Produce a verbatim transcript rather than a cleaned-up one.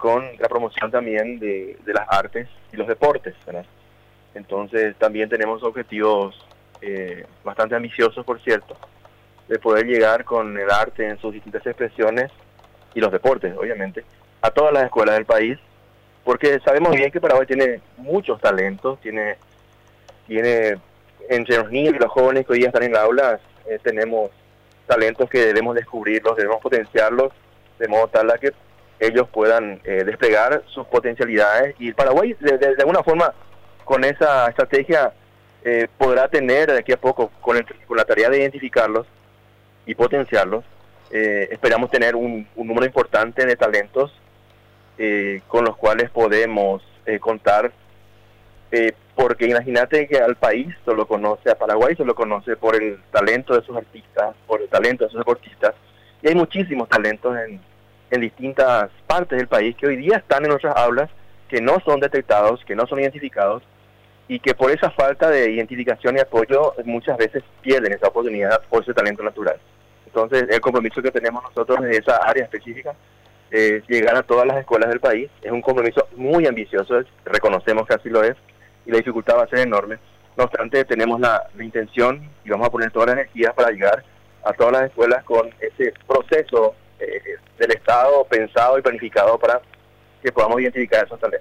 con la promoción también de, de las artes y los deportes, ¿verdad? Entonces también tenemos objetivos eh, bastante ambiciosos, por cierto, de poder llegar con el arte en sus distintas expresiones y los deportes, obviamente, a todas las escuelas del país, porque sabemos bien que Paraguay tiene muchos talentos, tiene, tiene entre los niños y los jóvenes que hoy día están en las aulas, eh, tenemos talentos que debemos descubrirlos, debemos potenciarlos, de modo tal a que ellos puedan eh, desplegar sus potencialidades. Y Paraguay, de, de, de alguna forma, con esa estrategia, eh, podrá tener de aquí a poco, con, el, con la tarea de identificarlos y potenciarlos, eh, esperamos tener un, un número importante de talentos eh, con los cuales podemos eh, contar, eh, porque imagínate que al país solo conoce, a Paraguay solo conoce por el talento de sus artistas, por el talento de sus deportistas, y hay muchísimos talentos en, en distintas partes del país que hoy día están en nuestras aulas, que no son detectados, que no son identificados, y que por esa falta de identificación y apoyo muchas veces pierden esa oportunidad por ese talento natural. Entonces, el compromiso que tenemos nosotros en esa área específica es llegar a todas las escuelas del país. Es un compromiso muy ambicioso, reconocemos que así lo es, y la dificultad va a ser enorme. No obstante, tenemos la, la intención y vamos a poner toda la energía para llegar a todas las escuelas con ese proceso eh, del Estado pensado y planificado para que podamos identificar esos talentos.